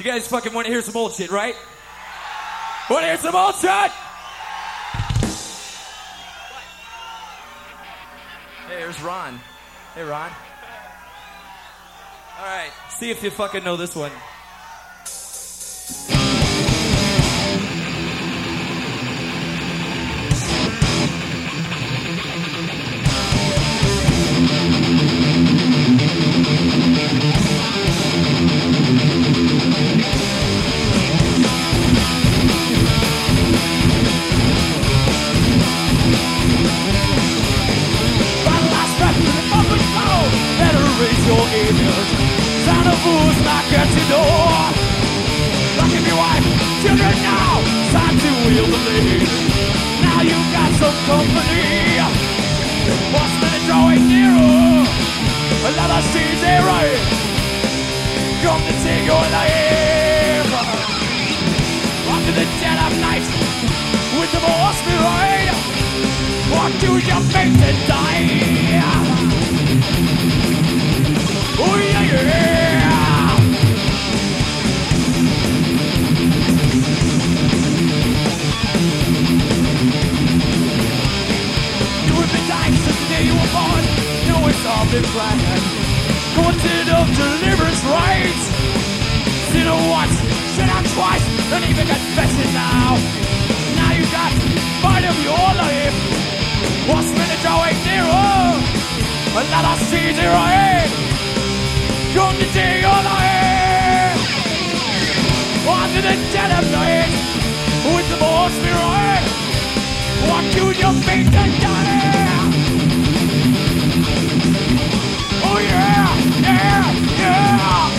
You guys fucking want to hear some old shit, right? Want to hear some old shit? Hey, there's Ron. Hey, Ron. All right, see if you fucking know this one. Your image, sound of fools knock at your door. Lock in your wife, children now, time to wheel the lead. Now you've got some company. What's minute drawing nearer? Another seems right. Come to take your life. Onto the dead of night with the more spirit. What do you think to die? Oh yeah, yeah! You have been dying since the day you were born. No, it's all been planned. Content of deliverance rites. Sinner once, sinner twice, and even confessing now. Now you got part of your life. What's been drawing nearer? Another season right. Come to take your life. Onto the dead of night with the more spirit. What do you think to die? Oh yeah, yeah, yeah.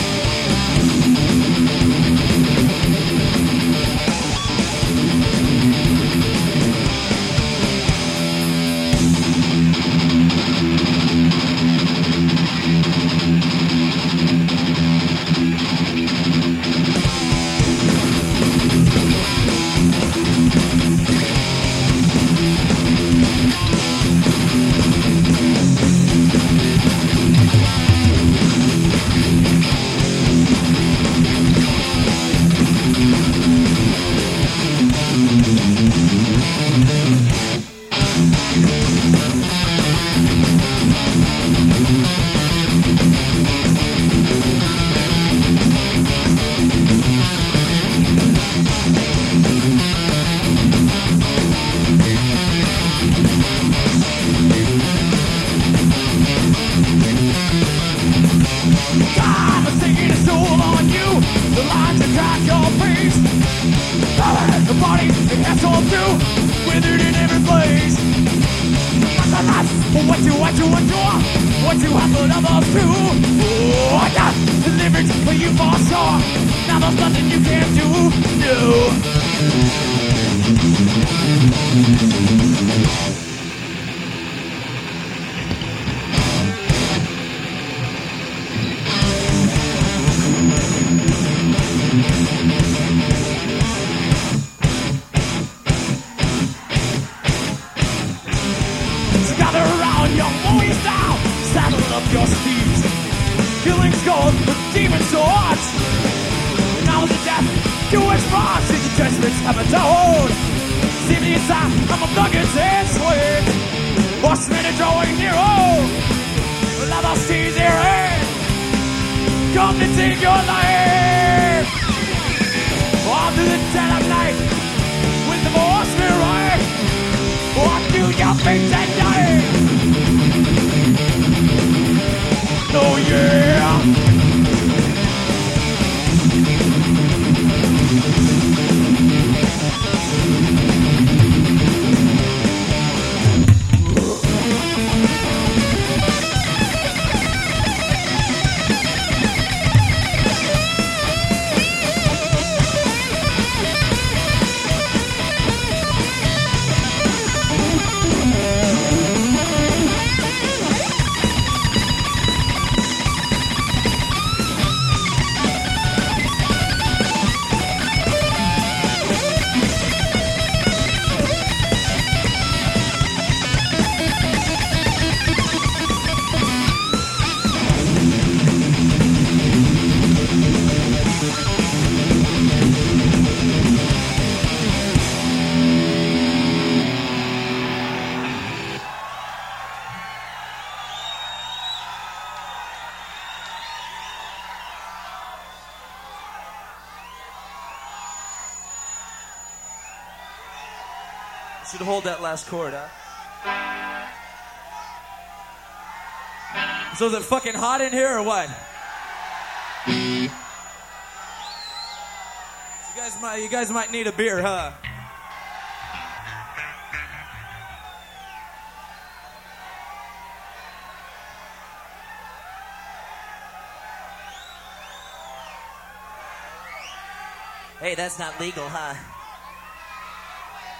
What you have put others to? Oh, I got delivered for you for sure. Now there's nothing you can do. No. So gather around, young boys now. Saddle up your steeds. Killing's gone with demon swords. Now the death, do its part. See the judgments have a told. See me inside, I'm a nuggets and sweet. What's minute drawing near home? Another sees their head. Come to take your life. On to the dead of night with the more spirit. What do you think that day? Oh yeah. you to hold that last chord, huh? So is it fucking hot in here or what? You guys might need a beer, huh? Hey, that's not legal, huh?